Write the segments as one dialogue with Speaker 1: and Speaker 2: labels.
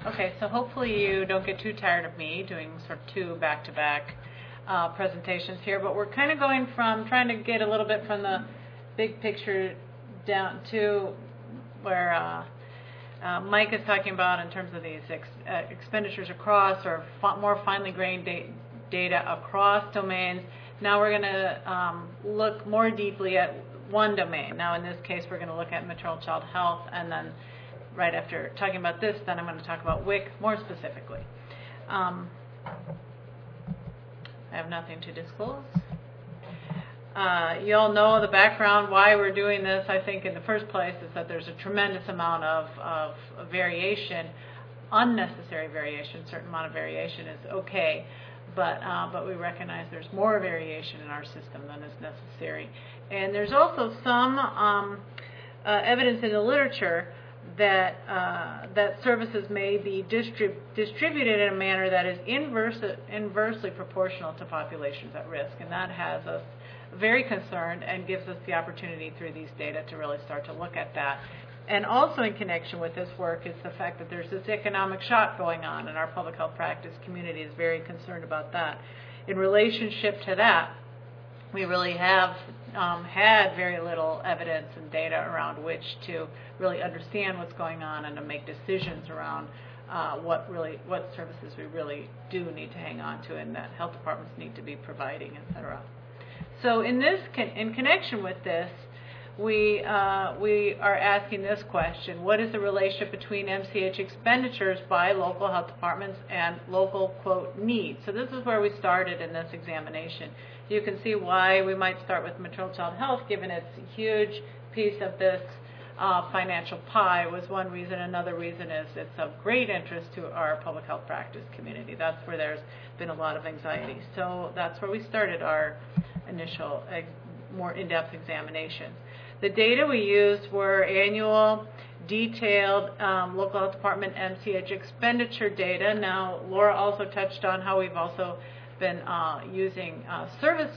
Speaker 1: Okay, so hopefully you don't get too tired of me doing sort of two back-to-back presentations here, but we're kind of going from trying to get a little bit from the big picture down to where Mike is talking about in terms of these expenditures across or more finely grained data across domains. Now we're going to look more deeply at one domain. Now in this case we're going to look at maternal child health, and then right after talking about this, then I'm going to talk about WIC more specifically. I have nothing to disclose. You all know the background, why we're doing this, I think, in the first place, is that there's a tremendous amount of variation, unnecessary variation. A certain amount of variation is okay, but we recognize there's more variation in our system than is necessary. And there's also some evidence in the literature that services may be distributed in a manner that is inversely proportional to populations at risk, and that has us very concerned and gives us the opportunity through these data to really start to look at that. And also in connection with this work is the fact that there's this economic shock going on, and our public health practice community is very concerned about that. In relationship to that, we really have had very little evidence and data around which to really understand what's going on and to make decisions around what services we really do need to hang on to and that health departments need to be providing, et cetera. So in connection with this, we are asking this question: what is the relationship between MCH expenditures by local health departments and local, quote, needs? So this is where we started in this examination. You can see why we might start with maternal child health, given its huge piece of this financial pie, was one reason. Another reason is it's of great interest to our public health practice community. That's where there's been a lot of anxiety. So that's where we started our initial more in-depth examinations. The data we used were annual, detailed local health department MCH expenditure data. Now, Laura also touched on how we've also been using service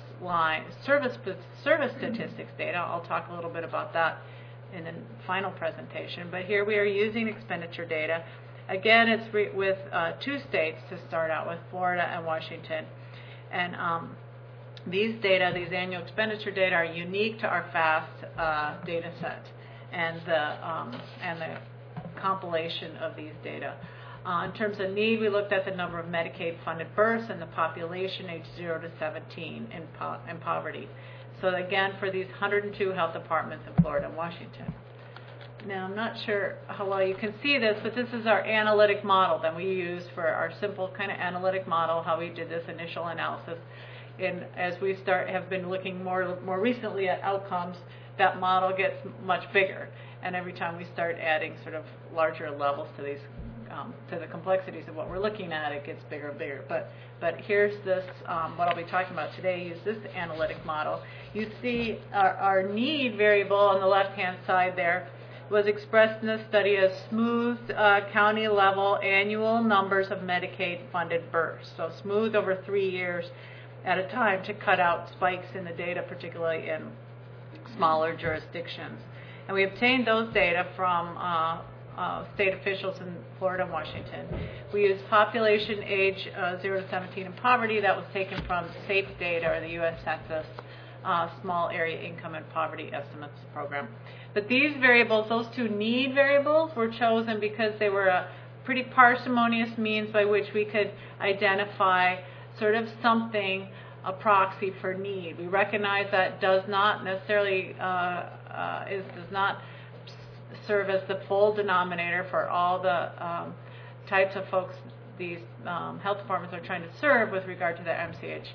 Speaker 1: statistics data. I'll talk a little bit about that in the final presentation. But here we are using expenditure data. Again, it's with two states to start out with, Florida and Washington. And these annual expenditure data are unique to our FAST data set and the compilation of these data. In terms of need, we looked at the number of Medicaid-funded births and the population aged 0 to 17 in poverty. So again, for these 102 health departments in Florida and Washington. Now, I'm not sure how well you can see this, but this is our analytic model that we used for our simple kind of analytic model, how we did this initial analysis. And as we have been looking more recently at outcomes, that model gets much bigger. And every time we start adding sort of larger levels to these, to the complexities of what we're looking at, it gets bigger and bigger. But here's this, what I'll be talking about today is this analytic model. You see our need variable on the left-hand side there was expressed in this study as smooth county level annual numbers of Medicaid-funded births. So smooth over 3 years at a time to cut out spikes in the data, particularly in smaller jurisdictions. And we obtained those data from state officials in Florida and Washington. We used population age 0 to 17 in poverty. That was taken from SAPE data, or the U.S. Census Small Area Income and Poverty Estimates Program. But these variables, those two need variables, were chosen because they were a pretty parsimonious means by which we could identify sort of something, a proxy for need. We recognize that does not necessarily does not serve as the full denominator for all the types of folks these health departments are trying to serve with regard to their MCH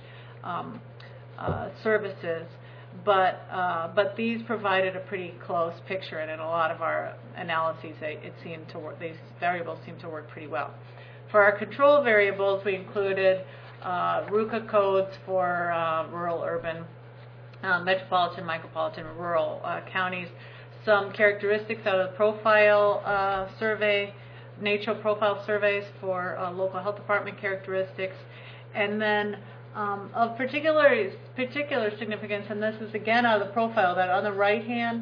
Speaker 1: services, but these provided a pretty close picture, and in a lot of our analyses, it seemed to work. These variables seem to work pretty well. For our control variables, we included RUCA codes for rural, urban, metropolitan, micropolitan, rural counties, some characteristics out of the profile survey, NACCHO profile surveys for local health department characteristics, and then of particular significance, and this is again out of the profile, that on the right-hand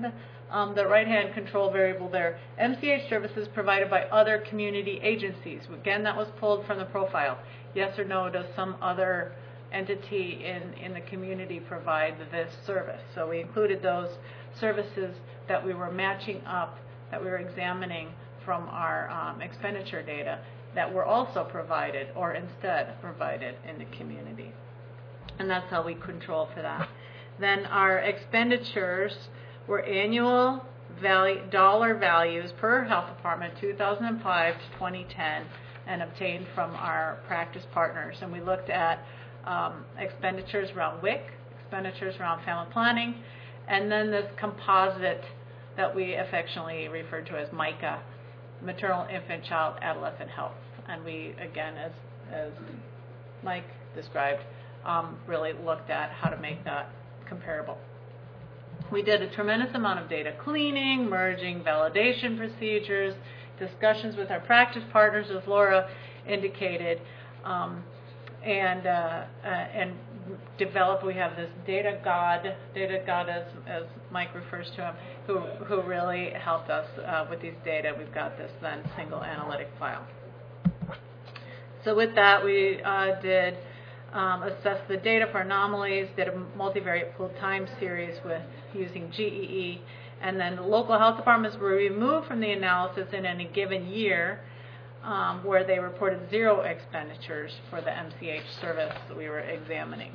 Speaker 1: the right-hand control variable there, MCH services provided by other community agencies. Again, that was pulled from the profile. Yes or no, does some other entity in the community provide this service? So we included those services that we were matching up, that we were examining from our expenditure data, that were also provided or instead provided in the community. And that's how we control for that. Then our expenditures were annual dollar values per health department 2005 to 2010 and obtained from our practice partners. And we looked at expenditures around WIC, expenditures around family planning, and then this composite that we affectionately refer to as MICA, maternal, infant, child, adolescent health. And we, again, as Mike described, really looked at how to make that comparable. We did a tremendous amount of data cleaning, merging validation procedures, discussions with our practice partners, as Laura indicated, and developed. We have this data god as Mike refers to him, who really helped us with these data. We've got this then single analytic file. So with that, we did assess the data for anomalies, did a multivariate pooled time series with using GEE, and then the local health departments were removed from the analysis in any given year where they reported zero expenditures for the MCH service that we were examining.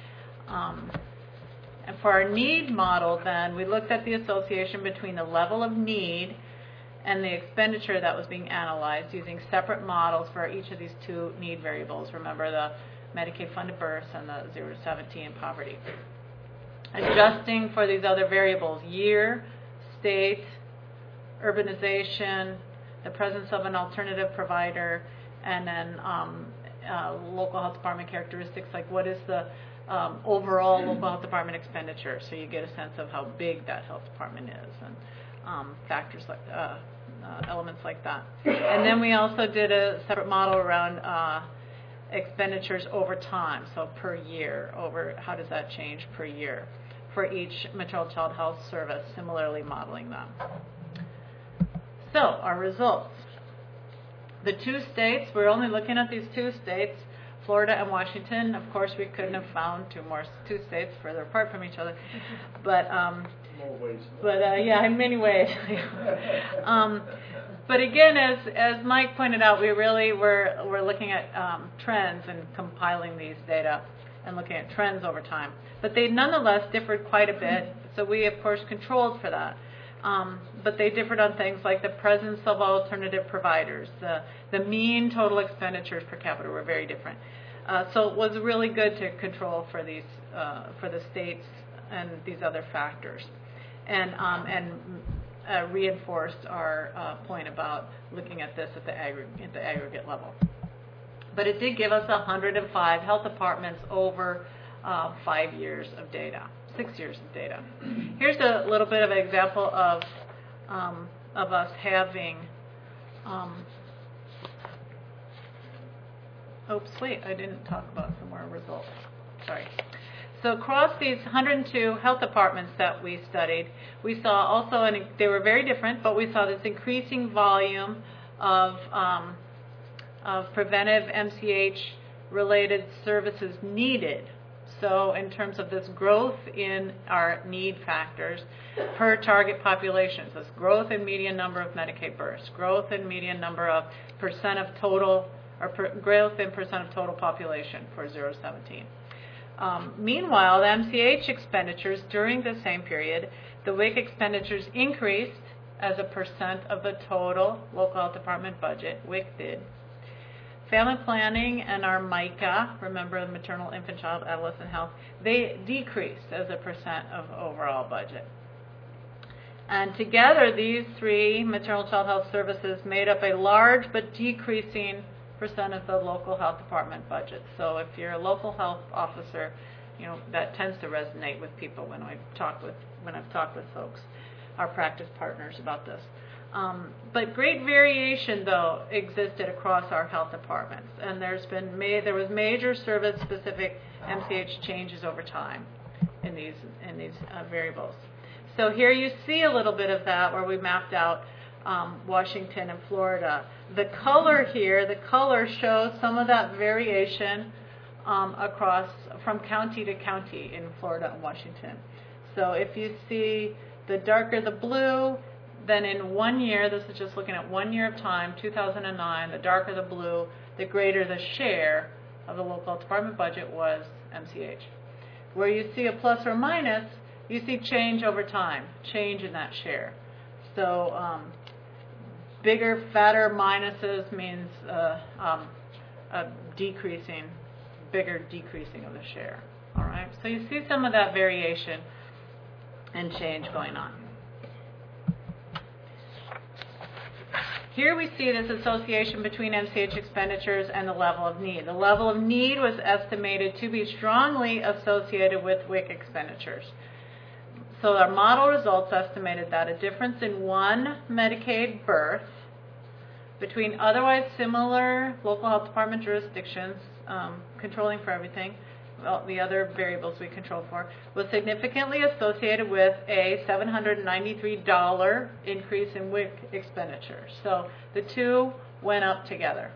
Speaker 1: And for our need model then, we looked at the association between the level of need and the expenditure that was being analyzed using separate models for each of these two need variables. Remember, the Medicaid funded births and the 0 to 17 poverty. Adjusting for these other variables, year, state, urbanization, the presence of an alternative provider, and then local health department characteristics, like what is the overall local health department expenditure, so you get a sense of how big that health department is, and factors like elements like that. And then we also did a separate model around expenditures over time, so per year, over how does that change per year for each maternal child health service, similarly modeling them. So our results. The two states, we're only looking at these two states, Florida and Washington. Of course, we couldn't have found two states further apart from each other, but yeah, in many ways. But again, as Mike pointed out, we really were looking at trends and compiling these data and looking at trends over time. But they nonetheless differed quite a bit, so we of course controlled for that. But they differed on things like the presence of alternative providers. The mean total expenditures per capita were very different. So it was really good to control for these for the states and these other factors, and reinforced our point about looking at this at the aggregate level. But it did give us 105 health departments over 5 years of data. 6 years of data. Here's a little bit of an example of us having. Oops, wait, I didn't talk about some more results. Sorry. So across these 102 health departments that we studied, we saw also, and they were very different, but we saw this increasing volume of preventive MCH-related services needed. So in terms of this growth in our need factors per target populations, this growth in median number of Medicaid births, growth in median number of percent of total, or growth in percent of total population for 0 to 17. Meanwhile, the MCH expenditures during the same period, the WIC expenditures increased as a percent of the total local health department budget. WIC did. Family planning and our MICA, remember the maternal, infant, child, adolescent health, they decreased as a percent of overall budget. And together, these three maternal child health services made up a large but decreasing percent of the local health department budget. So if you're a local health officer, you know that tends to resonate with people when I've talked with folks, our practice partners, about this. But great variation, though, existed across our health departments, and there was major service-specific MCH changes over time in these variables. So here you see a little bit of that where we mapped out Washington and Florida. The color here, the color shows some of that variation across from county to county in Florida and Washington. So if you see the darker the blue, then in 1 year, this is just looking at 1 year of time, 2009, the darker the blue, the greater the share of the local health department budget was MCH. Where you see a plus or minus, you see change over time, change in that share. So bigger, fatter minuses means a decreasing, bigger decreasing of the share. All right, so you see some of that variation and change going on. Here we see this association between MCH expenditures and the level of need. The level of need was estimated to be strongly associated with WIC expenditures. So our model results estimated that a difference in one Medicaid birth between otherwise similar local health department jurisdictions, controlling for everything, well, the other variables we control for, was significantly associated with a $793 increase in WIC expenditures. So the two went up together.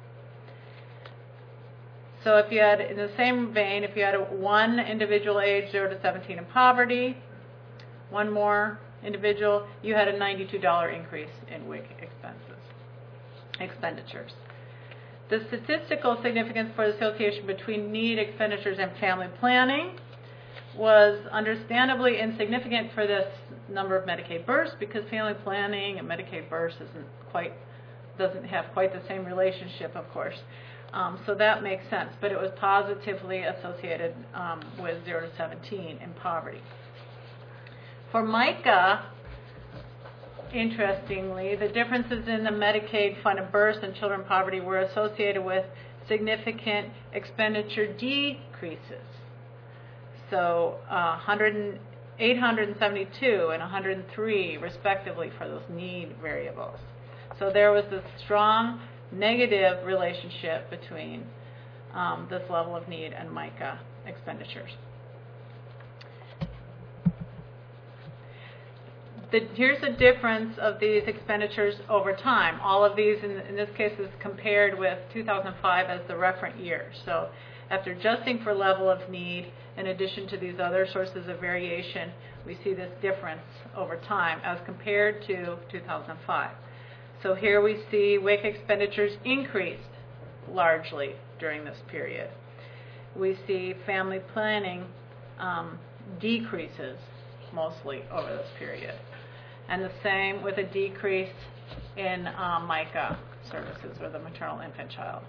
Speaker 1: So if you had, in the same vein, if you had one individual age 0 to 17 in poverty, one more individual, you had a $92 increase in WIC expenditures. The statistical significance for the association between need, expenditures, and family planning was understandably insignificant for this number of Medicaid births because family planning and Medicaid births doesn't have quite the same relationship, of course. So that makes sense, but it was positively associated with 0 to 17 in poverty. For MICA, interestingly, the differences in the Medicaid funded births and children in poverty were associated with significant expenditure decreases. So 872 and 103 respectively for those need variables. So there was this strong negative relationship between this level of need and MICA expenditures. Here's the difference of these expenditures over time. All of these, in this case, is compared with 2005 as the referent year. So after adjusting for level of need, in addition to these other sources of variation, we see this difference over time as compared to 2005. So here we see WIC expenditures increased largely during this period. We see family planning decreases mostly over this period. And the same with a decrease in MICA services, or the maternal infant child.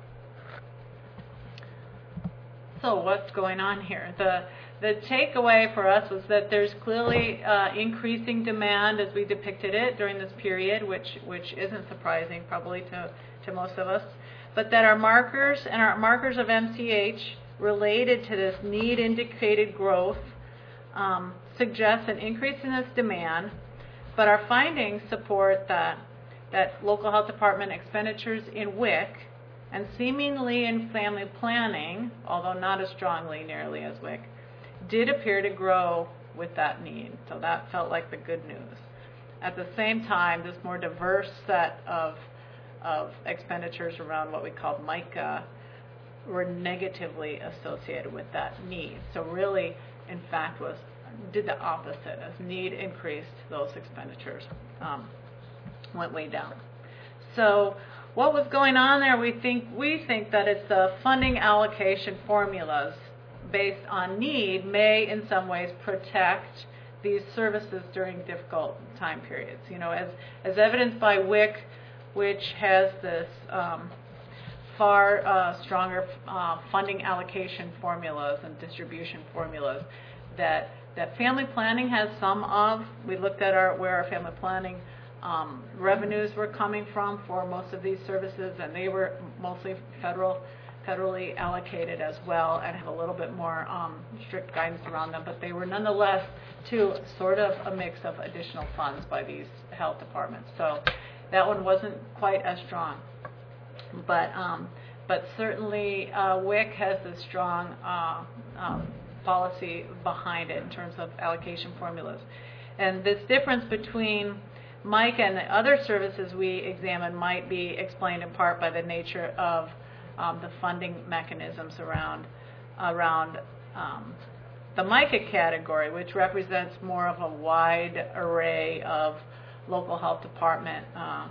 Speaker 1: So what's going on here? The takeaway for us was that there's clearly increasing demand as we depicted it during this period, which isn't surprising probably to most of us, but that our markers and our markers of MCH related to this need indicated growth suggest an increase in this demand. But our findings support that local health department expenditures in WIC and seemingly in family planning, although not as strongly nearly as WIC, did appear to grow with that need. So that felt like the good news. At the same time, this more diverse set of expenditures around what we call MICA were negatively associated with that need. So really, in fact, did the opposite. As need increased, those expenditures went way down. So what was going on there? We think that it's the funding allocation formulas based on need may in some ways protect these services during difficult time periods. You know, as evidenced by WIC, which has this far stronger funding allocation formulas and distribution formulas that family planning has some of. We looked at where our family planning revenues were coming from for most of these services, and they were mostly federally allocated as well and have a little bit more strict guidance around them, but they were nonetheless to sort of a mix of additional funds by these health departments. So that one wasn't quite as strong. But certainly WIC has a strong policy behind it in terms of allocation formulas. And this difference between Mike and the other services we examine might be explained in part by the nature of the funding mechanisms around the MICA category, which represents more of a wide array of local health department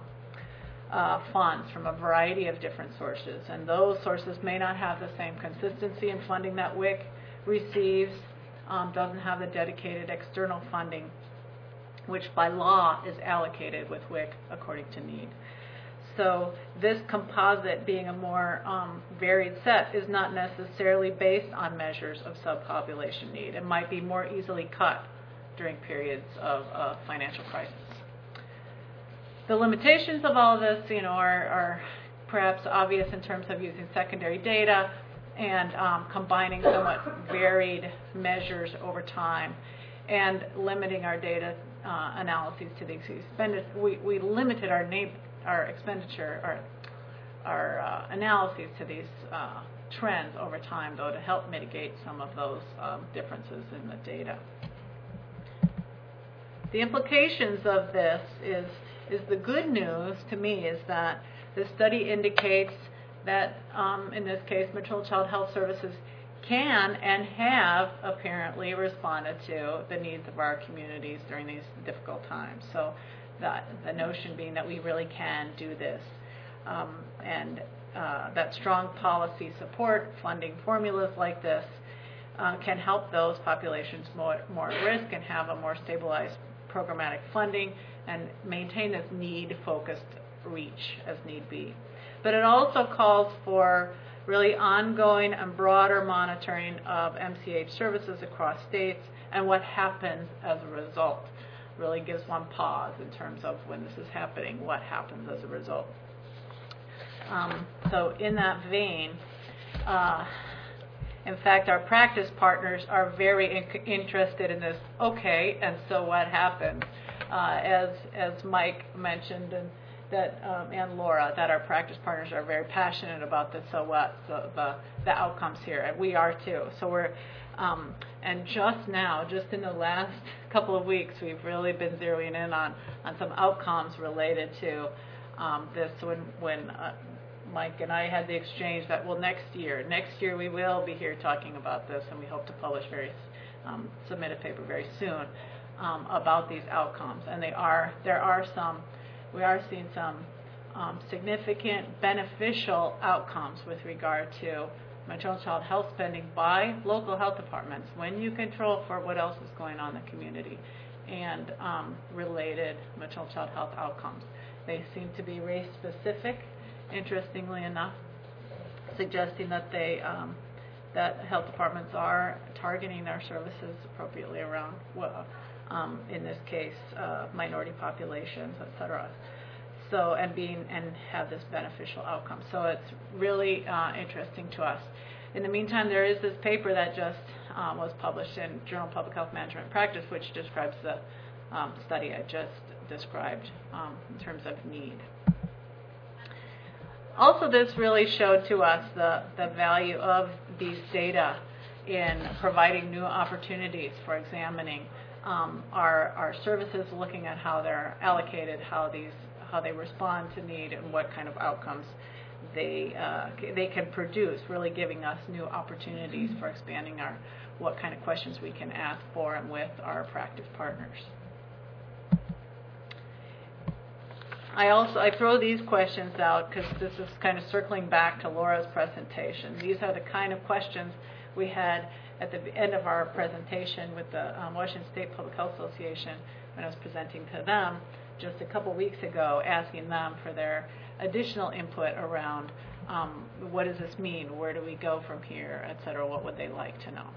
Speaker 1: funds from a variety of different sources. And those sources may not have the same consistency in funding that WIC receives, doesn't have the dedicated external funding, which by law is allocated with WIC according to need. So this composite, being a more varied set, is not necessarily based on measures of subpopulation need. It might be more easily cut during periods of financial crisis. The limitations of all of this, are perhaps obvious in terms of using secondary data and combining somewhat varied measures over time, and limiting our data analyses to the expenditure. We limited our expenditure, our analyses to these trends over time, though, to help mitigate some of those differences in the data. The implications of this is the good news to me is that the study indicates that, in this case, maternal child health services can and have apparently responded to the needs of our communities during these difficult times. So the notion being that we really can do this, and that strong policy support, funding formulas like this can help those populations more at risk and have a more stabilized programmatic funding and maintain this need-focused reach as need be. But it also calls for really ongoing and broader monitoring of MCH services across states and what happens as a result. Really gives one pause in terms of when this is happening, what happens as a result. So in that vein, in fact, our practice partners are very interested in this. Okay, and so what happens? As Mike mentioned, and and Laura, that our practice partners are very passionate about the so what, the outcomes here, and we are too. So we're, and just in the last couple of weeks, we've really been zeroing in on some outcomes related to this. When Mike and I had the exchange that, well, next year we will be here talking about this, and we hope to publish submit a paper very soon about these outcomes. And we are seeing some significant beneficial outcomes with regard to maternal child health spending by local health departments when you control for what else is going on in the community, and related maternal child health outcomes. They seem to be race specific, interestingly enough, suggesting that that health departments are targeting their services appropriately around, in this case, minority populations, et cetera. So, and have this beneficial outcome. So it's really interesting to us. In the meantime, there is this paper that just was published in Journal of Public Health Management and Practice, which describes the study I just described in terms of need. Also, this really showed to us the value of these data in providing new opportunities for examining our services, looking at how they're allocated, how they respond to need, and what kind of outcomes they can produce, really giving us new opportunities for expanding what kind of questions we can ask for and with our practice partners. I throw these questions out because this is kind of circling back to Laura's presentation. These are the kind of questions we had at the end of our presentation with the Washington State Public Health Association when I was presenting to them just a couple weeks ago, asking them for their additional input around what does this mean, where do we go from here, et cetera, what would they like to know.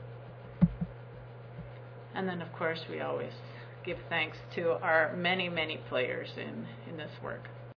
Speaker 1: And then, of course, we always give thanks to our many, many players in this work.